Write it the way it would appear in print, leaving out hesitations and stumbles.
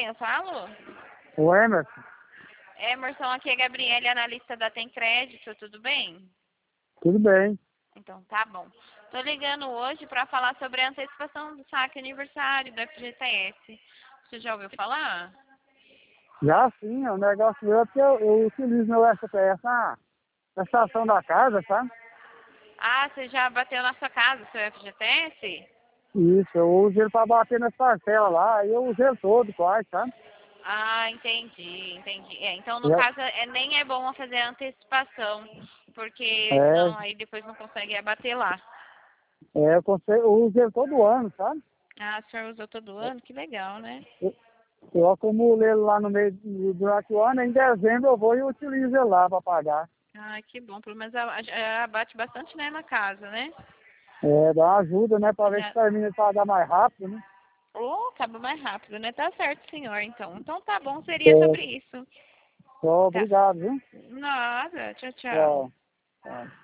quem eu falo? O Emerson, Emerson, aqui é Gabriele, analista da Tem Crédito, tudo bem? tudo bem? Então tá bom. Tô ligando hoje para falar sobre a antecipação do saque aniversário do FGTS. Você já ouviu falar? Já sim, o negócio meu é porque eu utilizo meu SPF na estação da casa, sabe? Ah, você já bateu na sua casa, seu FGTS? Isso, eu uso ele para bater nas parcelas lá, e eu uso ele todo quase, sabe? Ah, entendi. Então, no Eu, caso, nem é bom fazer a antecipação, porque é, senão aí depois não consegue abater lá. eu uso ele todo ano, sabe? Ah, o senhor usou todo ano? Que legal, né? Eu, eu acumulo ele lá no meio, durante o ano, em dezembro eu vou e utilizo ele lá para pagar. Ah, que bom. Pelo menos abate bastante, né, na casa, né? Dá uma ajuda, né, para ver se Já... termina de pagar mais rápido, né? Oh, acaba mais rápido, né? Tá certo, senhor, então. Então tá bom, seria É, sobre isso. Tá. obrigado, viu? Nada. Tchau, tchau. Tchau. Tchau.